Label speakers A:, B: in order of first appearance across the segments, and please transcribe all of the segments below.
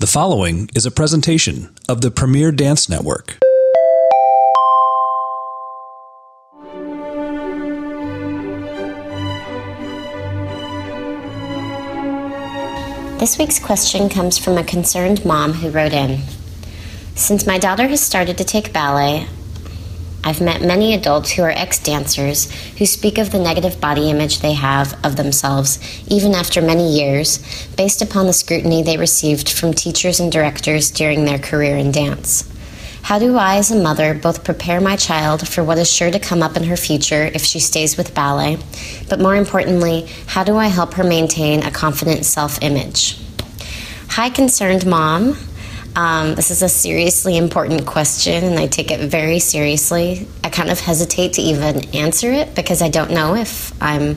A: The following is a presentation of the Premier Dance Network.
B: This week's question comes from a concerned mom who wrote in. Since my daughter has started to take ballet, I've met many adults who are ex-dancers who speak of the negative body image they have of themselves, even after many years, based upon the scrutiny they received from teachers and directors during their career in dance. How do I, as a mother, both prepare my child for what is sure to come up in her future if she stays with ballet, but more importantly, how do I help her maintain a confident self-image? Hi, concerned mom. This is a seriously important question, and I take it very seriously. I kind of hesitate to even answer it because I don't know if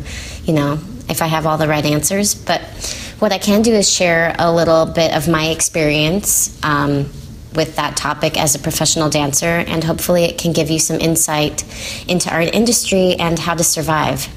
B: if I have all the right answers. But what I can do is share a little bit of my experience with that topic as a professional dancer, and hopefully it can give you some insight into our industry and how to survive.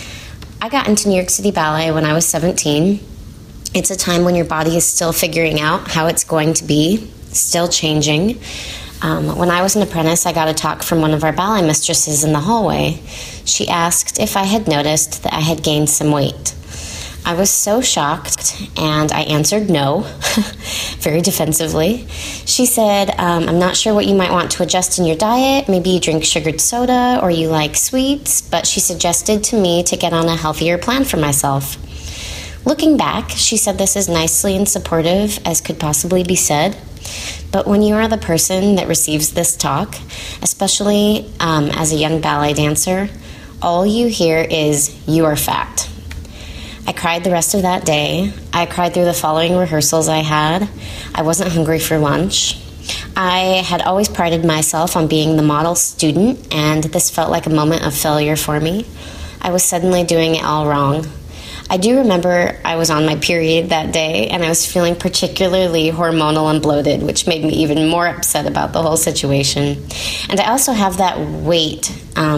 B: I got into New York City Ballet when I was 17. It's a time when your body is still figuring out how it's going to be, still changing. When I was an apprentice, I got a talk from one of our ballet mistresses in the hallway. She asked if I had noticed that I had gained some weight. I was so shocked, and I answered no, very defensively. She said, I'm not sure what you might want to adjust in your diet. Maybe you drink sugared soda or you like sweets, but she suggested to me to get on a healthier plan for myself. Looking back, she said this as nicely and supportive as could possibly be said. But when you are the person that receives this talk, especially as a young ballet dancer, all you hear is, you are fat. I cried the rest of that day. I cried through the following rehearsals I had. I wasn't hungry for lunch. I had always prided myself on being the model student, and this felt like a moment of failure for me. I was suddenly doing it all wrong. I do remember I was on my period that day, and I was feeling particularly hormonal and bloated, which made me even more upset about the whole situation. And I also have that weight,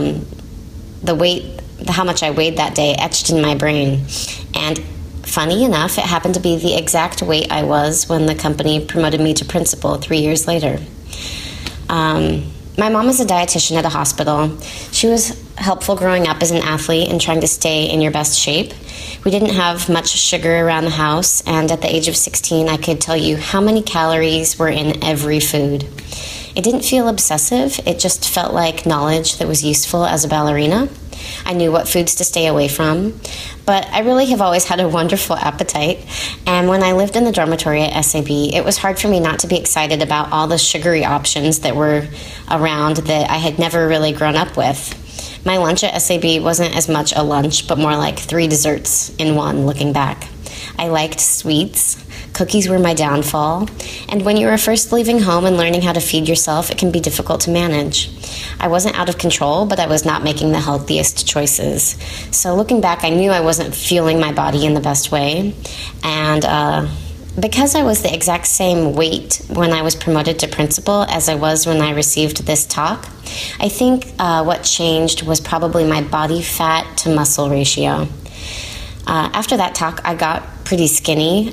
B: how much I weighed that day etched in my brain. And funny enough, it happened to be the exact weight I was when the company promoted me to principal 3 years later. My mom is a dietitian at a hospital. She was helpful growing up as an athlete and trying to stay in your best shape. We didn't have much sugar around the house, and at the age of 16, I could tell you how many calories were in every food. It didn't feel obsessive. It just felt like knowledge that was useful as a ballerina. I knew what foods to stay away from, but I really have always had a wonderful appetite, and when I lived in the dormitory at SAB, it was hard for me not to be excited about all the sugary options that were around that I had never really grown up with. My lunch at SAB wasn't as much a lunch, but more like 3 desserts in one, looking back. I liked sweets. Cookies were my downfall. And when you were first leaving home and learning how to feed yourself, it can be difficult to manage. I wasn't out of control, but I was not making the healthiest choices. So looking back, I knew I wasn't fueling my body in the best way. And because I was the exact same weight when I was promoted to principal as I was when I received this talk, I think what changed was probably my body fat to muscle ratio. After that talk, I got pretty skinny.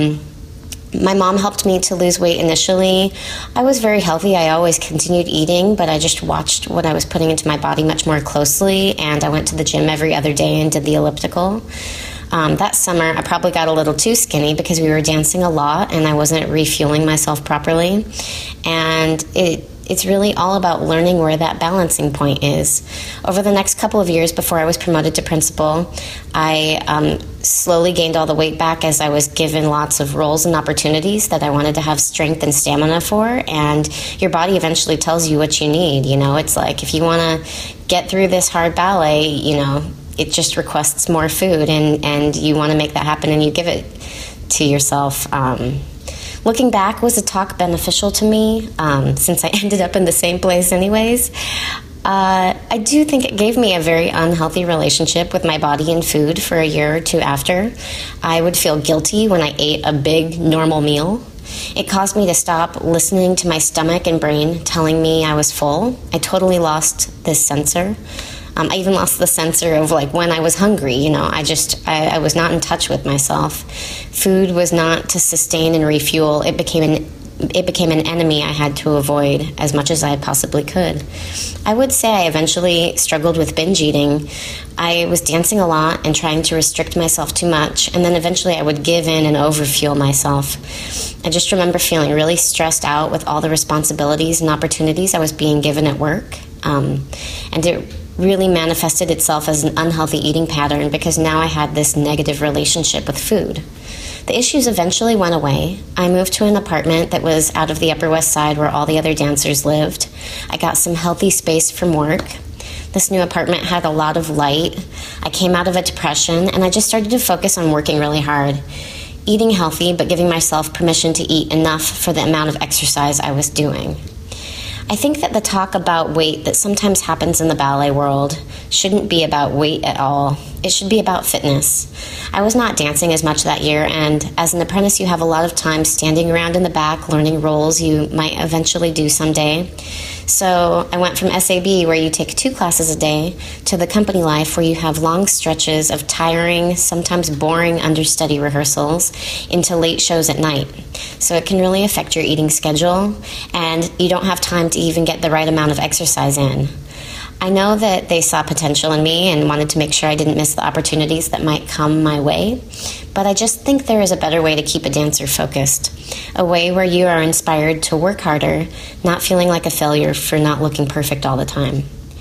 B: My mom helped me to lose weight initially. I was very healthy. I always continued eating, but I just watched what I was putting into my body much more closely, and I went to the gym every other day and did the elliptical. That summer, I probably got a little too skinny because we were dancing a lot and I wasn't refueling myself properly. And it's really all about learning where that balancing point is. Over the next couple of years before I was promoted to principal, I slowly gained all the weight back as I was given lots of roles and opportunities that I wanted to have strength and stamina for, and your body eventually tells you what you need. It's like if you want to get through this hard ballet, it just requests more food, and you want to make that happen, and you give it to yourself. Looking back, was the talk beneficial to me, since I ended up in the same place anyways? I do think it gave me a very unhealthy relationship with my body and food for a year or two after. I would feel guilty when I ate a big, normal meal. It caused me to stop listening to my stomach and brain telling me I was full. I totally lost this sensor. I even lost the sensor of like when I was hungry. I was not in touch with myself. Food was not to sustain and refuel. It became an enemy I had to avoid as much as I possibly could. I would say I eventually struggled with binge eating. I was dancing a lot and trying to restrict myself too much, and then eventually I would give in and overfuel myself. I just remember feeling really stressed out with all the responsibilities and opportunities I was being given at work, and it really manifested itself as an unhealthy eating pattern because now I had this negative relationship with food. The issues eventually went away. I moved to an apartment that was out of the Upper West Side where all the other dancers lived. I got some healthy space from work. This new apartment had a lot of light. I came out of a depression, and I just started to focus on working really hard, eating healthy, but giving myself permission to eat enough for the amount of exercise I was doing. I think that the talk about weight that sometimes happens in the ballet world shouldn't be about weight at all. It should be about fitness. I was not dancing as much that year, and as an apprentice, you have a lot of time standing around in the back learning roles you might eventually do someday. So I went from SAB, where you take 2 classes a day, to the company life, where you have long stretches of tiring, sometimes boring understudy rehearsals, into late shows at night. So it can really affect your eating schedule, and you don't have time to even get the right amount of exercise in. I know that they saw potential in me and wanted to make sure I didn't miss the opportunities that might come my way, but I just think there is a better way to keep a dancer focused, a way where you are inspired to work harder, not feeling like a failure for not looking perfect all the time.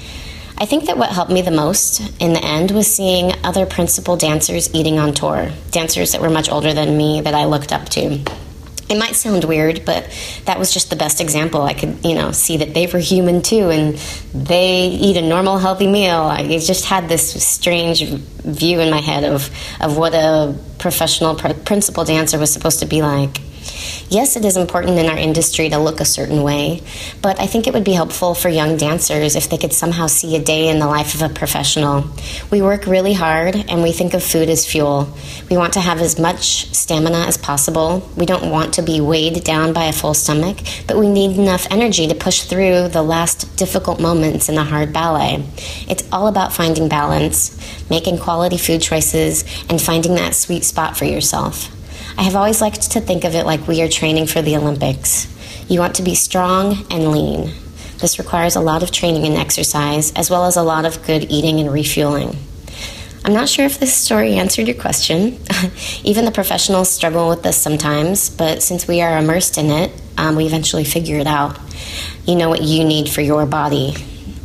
B: I think that what helped me the most in the end was seeing other principal dancers eating on tour, dancers that were much older than me that I looked up to. It might sound weird, but that was just the best example. I could, see that they were human too, and they eat a normal, healthy meal. I just had this strange view in my head of what a professional principal dancer was supposed to be like. Yes, it is important in our industry to look a certain way, but I think it would be helpful for young dancers if they could somehow see a day in the life of a professional. We work really hard, and we think of food as fuel. We want to have as much stamina as possible. We don't want to be weighed down by a full stomach, but we need enough energy to push through the last difficult moments in a hard ballet. It's all about finding balance, making quality food choices, and finding that sweet spot for yourself. I have always liked to think of it like we are training for the Olympics. You want to be strong and lean. This requires a lot of training and exercise, as well as a lot of good eating and refueling. I'm not sure if this story answered your question. Even the professionals struggle with this sometimes, but since we are immersed in it, we eventually figure it out. You know what you need for your body.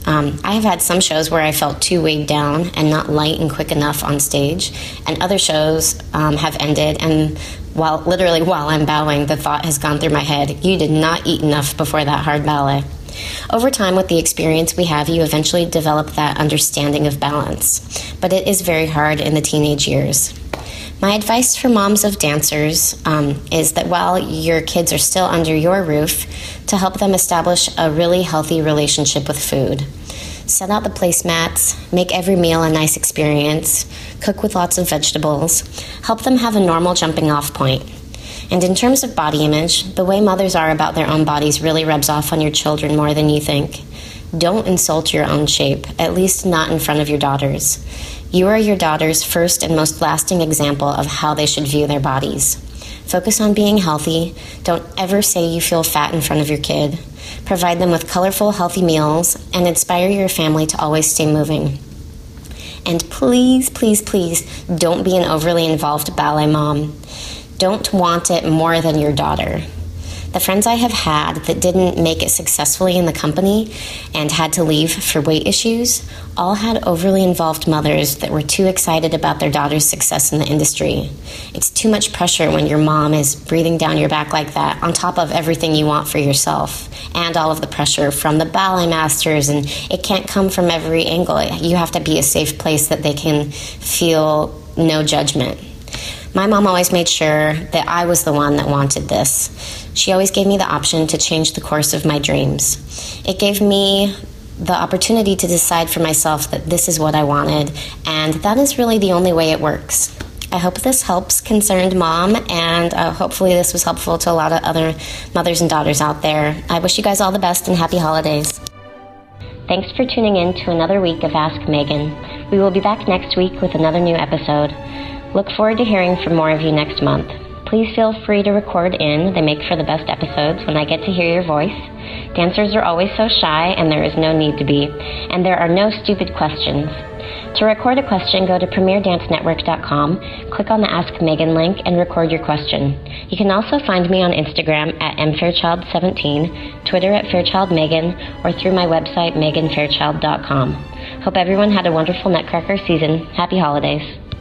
B: I have had some shows where I felt too weighed down and not light and quick enough on stage, and other shows have ended, and while I'm bowing, the thought has gone through my head, you did not eat enough before that hard ballet. Over time, with the experience we have, you eventually develop that understanding of balance, but it is very hard in the teenage years. My advice for moms of dancers is that while your kids are still under your roof, to help them establish a really healthy relationship with food. Set out the placemats, make every meal a nice experience, cook with lots of vegetables, help them have a normal jumping off point. And in terms of body image, the way mothers are about their own bodies really rubs off on your children more than you think. Don't insult your own shape, at least not in front of your daughters. You are your daughter's first and most lasting example of how they should view their bodies. Focus on being healthy. Don't ever say you feel fat in front of your kid. Provide them with colorful, healthy meals, and inspire your family to always stay moving. And please, please, please, don't be an overly involved ballet mom. Don't want it more than your daughter. The friends I have had that didn't make it successfully in the company and had to leave for weight issues all had overly involved mothers that were too excited about their daughter's success in the industry. It's too much pressure when your mom is breathing down your back like that, on top of everything you want for yourself, and all of the pressure from the ballet masters, and it can't come from every angle. You have to be a safe place that they can feel no judgment. My mom always made sure that I was the one that wanted this. She always gave me the option to change the course of my dreams. It gave me the opportunity to decide for myself that this is what I wanted, and that is really the only way it works. I hope this helps concerned mom, and hopefully this was helpful to a lot of other mothers and daughters out there. I wish you guys all the best and happy holidays. Thanks for tuning in to another week of Ask Megan. We will be back next week with another new episode. Look forward to hearing from more of you next month. Please feel free to record in. They make for the best episodes when I get to hear your voice. Dancers are always so shy, and there is no need to be. And there are no stupid questions. To record a question, go to PremierDanceNetwork.com, click on the Ask Megan link, and record your question. You can also find me on Instagram at mfairchild17, Twitter at FairchildMegan, or through my website, meganfairchild.com. Hope everyone had a wonderful Nutcracker season. Happy holidays.